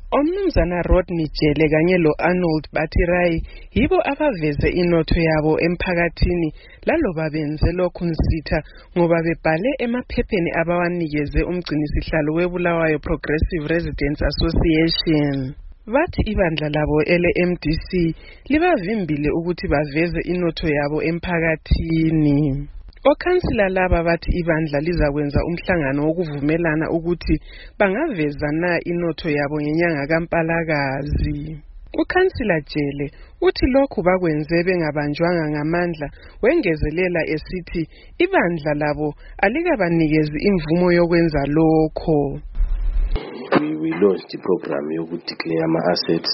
Omnumzana Rodney Jele kanye lo-Arnold Batirai yibo abaveze inotho yabo emphakathini laloba benze lokhu nsitha ngoba bebhale emaphepheni abawanikeze umgcinisihlalo weBulawayo Progressive Residents Association. Bathi ibandla labo ele-MDC libavimbile ukuthi baveze inotho yabo emphakathini. Okhansila laba bathi ibandla lizakwenza umhlangano wokuvumelana ukuthi bangaveza na inotho yabo ngenyanga kaMpalakazi. Ukhansila Jele uthi lokhu bakwenze bengabanjwanga ngamandla, wengezelela esithi ibandla labo alikabanikezi imvumo yokwenza lokho. We launched the program to declare assets,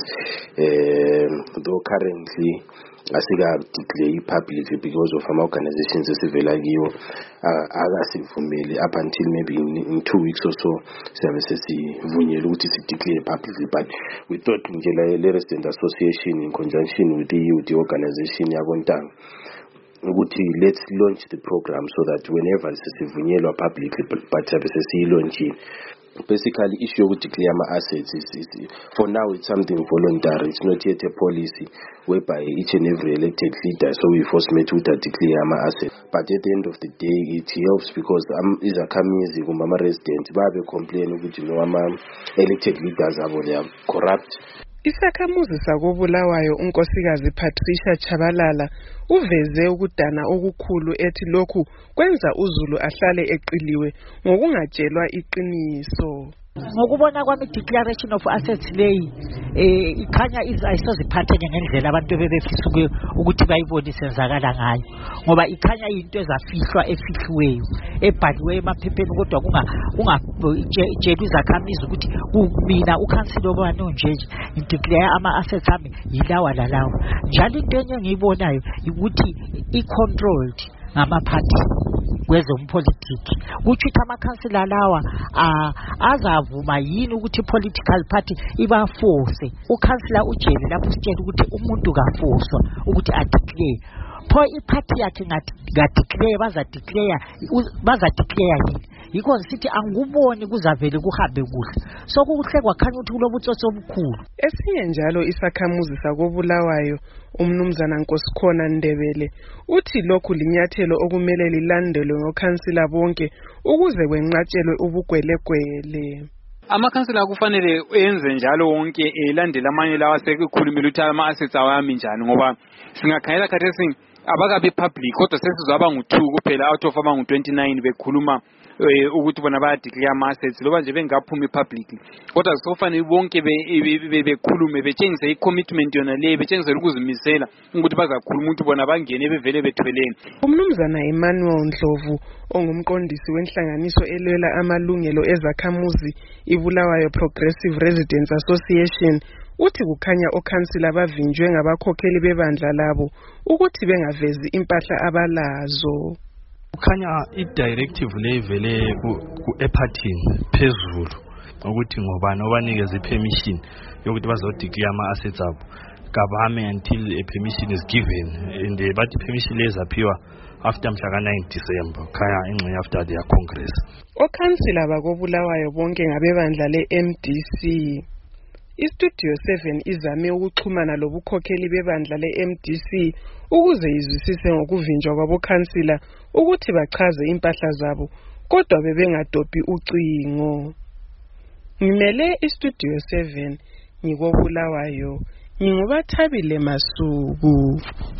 though currently asika declare publicly because of our organizations esivela kiyo akasivumeli up until maybe in 2 weeks or so services sivunyelwe ukuthi si declare publicly, but we thought njela resident association in conjunction with the organization yakontanga ukuthi let's launch the program so that whenever sisivunyelwa publicly but services silaunchile. Basically, issue of declare assets is for now it's something voluntary. It's not yet a policy whereby each and every elected leader so we force me to declare assets. But at the end of the day, it helps because is a community residents babe complain ukuthi elected leaders they are corrupt. Isakhamuzi sakoBulawayo unkosikazi Patricia Chabalala uveze ukudana okukhulu ethi lokhu kwenza uZulu ahlale eqiliwe ngokungatshelwa iqiniso. Ngokubona kwami declaration of assets leyi ikhanya ayisoziphatheke ngendlela abantu bebefisa ukuthi bayibone senzakala ngayo, ngoba ikhanya into ezafihlwa efihliweyo ebhaliwe emaphepheni kodwa kungatshela izakhamizi ukuthi mina ukhansila obani onjeje ngideclare ama-assets ami yilawa lalawa. Njalo into enye engiyibonayo ukuthi i-controlled ngamaphathi kwezompolitiki, kuthi amakhansila lawa azavuma yini ukuthi political party ibaforce. Ukhansila uJele lapho sitshela ukuthi umuntu kafoswa ukuthi adeclare pho iparty yakhe ngadeclare bazadeclare yini. Yikho sithi anguboni kuzavele kuhambe kuhle, so kuhle kwakhanya ukuthi kulobutsotsi obukhulu. Esinye njalo isakhamuzi sakoBulawayo umnumzana Nkosikhona Ndebele uthi lokhu linyathelo okumele lilandelwe ngokhansila bonke ukuze kwenqatshelwe ubugwelegwele. Amakhansila kufanele enze njalo wonke elandela amanye lawa sekukhulumela ukuthi ama-assets awami njani, ngoba singakhayela khathesi abakabi public kodwa sesizaba ngu2 kuphela out of abangu29 bekhuluma ukuthi bona bayadeclare ama-assets loba nje bengaphumi publicly, kodwa sofanele bonke bekhulume betshengise i-commitment yona le, betshengise ukuzimisela ukuthi bazakhuluma ukuthi bona bangene bevele bethweleni. Umnumzana Emmanuel Ndlovu ongumqondisi wenhlanganiso elwela amalungelo ezakhamuzi iBulawayo Progressive Residents Association uthi kukhanya okhansila bavinjwe ngabakhokheli bebandla labo ukuthi bengavezi impahla abalazo. Kukhanya i-directive levele ku-epathini phezulu ukuthi ngobani obanikeza i-permission yokuthi bazodeclare ama-assets abo kabame until a permission is given, and bathi permission lezaphiwa after mhla ka-9 December khaya engxenye after their congress. Okhansila bakoBulawayo bonke ngabebandla le-MDC. Istudio 7 izame ukuxhumana lobukhokheli bebandla le-MDC ukuze izwisise ngokuvinjwa kwabokhansila ukuthi bachaze impahla zabo, kodwa bebengadophi ucingo. Ngimele istudio 7 ngikoBulawayo, nginguBathabile Masuku.